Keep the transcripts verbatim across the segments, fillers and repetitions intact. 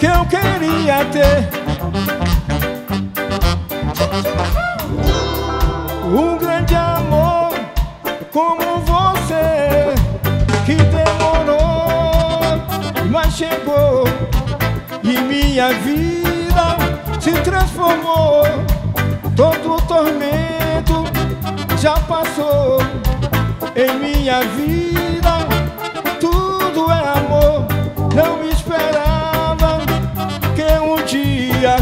que eu queria ter. Um grande amor como você, que demorou, mas chegou, e minha vida se transformou. Todo o tormento já passou. Em minha vida tudo é amor. Não esperava que um dia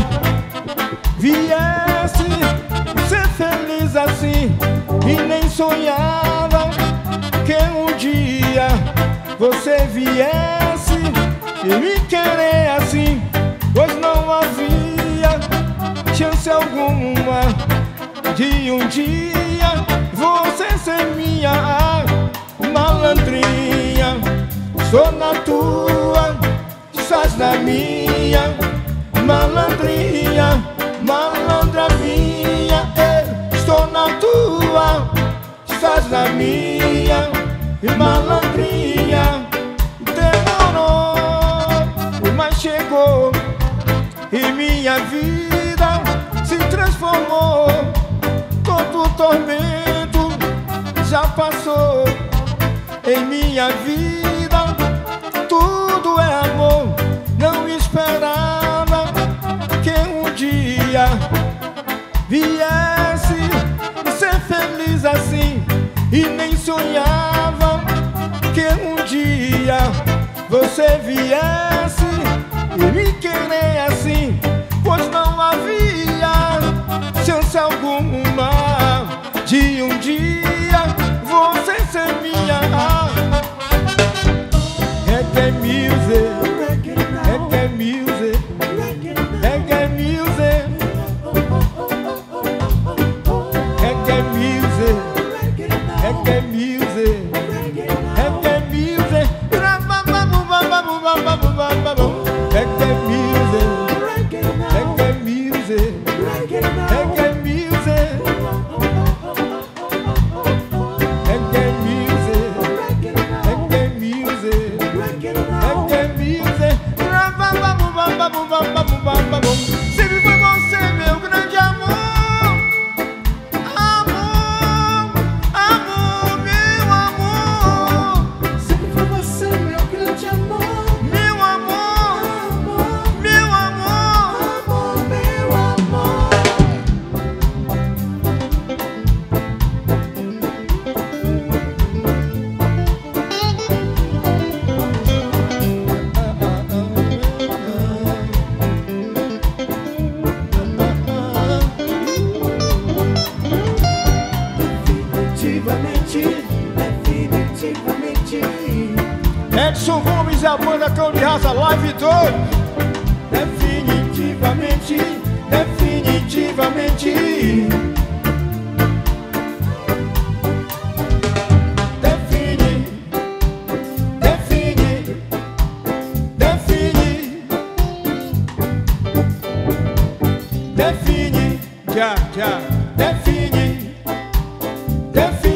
viesse ser feliz assim, e nem sonhava que um dia você viesse e me querer assim, pois não havia chance alguma de um dia você ser minha malandrinha. Sou na tua, estás na minha, malandrinha, malandra minha. Eu estou na tua, estás na minha, malandrinha. Demorou, mas chegou, e minha vida se transformou. Todo o tormento já passou. Em minha vida tudo é amor. Não esperava que um dia viesse ser feliz assim, e nem sonhava que um dia você viesse e me querer assim, pois não havia chance alguma de um dia você ser minha. Reggae music, reggae music, reggae music, reggae music, reggae music, reggae music, reggae music, reggae music, reggae music, reggae music, reggae music, reggae music. Sempre foi você meu grande amor, amor, amor, meu amor. Sempre foi você meu grande amor, Meu amor, amor, meu amor. amor, meu amor. Definitivamente, definitivamente, Edson Gomes e a banda Cão de Raça Live dois. definitivamente, definitivamente, define, define, define, define, Já, já. define, define.